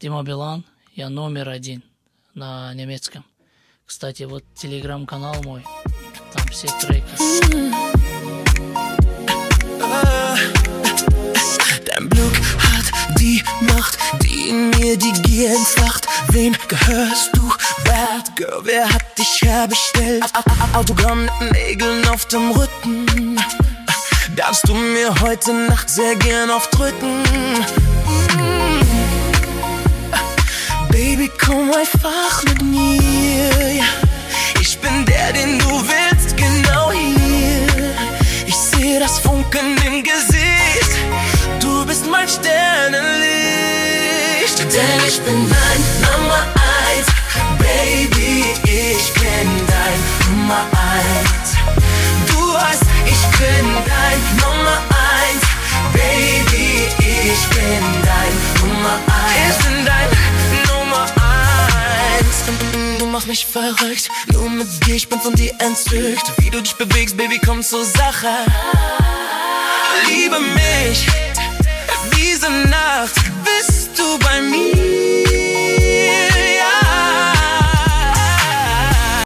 Дима Билан, я номер один на немецком. Кстати, вот телеграм-канал мой, там все треки. Dein Blick hat die Macht, die in mir die Gier entfacht. Wem gehörst du, Bad Girl? Wer hat dich herbestellt? Autogramm mit Nägeln auf dem Rücken. Darfst du mir heute Nacht sehr gern aufdrücken? Baby, komm einfach mit mir. Ich bin der, den du willst, genau hier. Ich sehe das Funkeln im Gesicht. Du bist mein Sternenlicht. Denn ich bin dein Nummer 1. Baby, ich bin dein Nummer 1. Du weißt, ich bin dein Nummer 1. Baby, ich bin dein Nummer 1. Ich bin dein Nummer 1. Du machst mich verrückt, nur mit dir, ich bin von dir entzückt. Wie du dich bewegst, Baby, komm zur Sache. Liebe mich.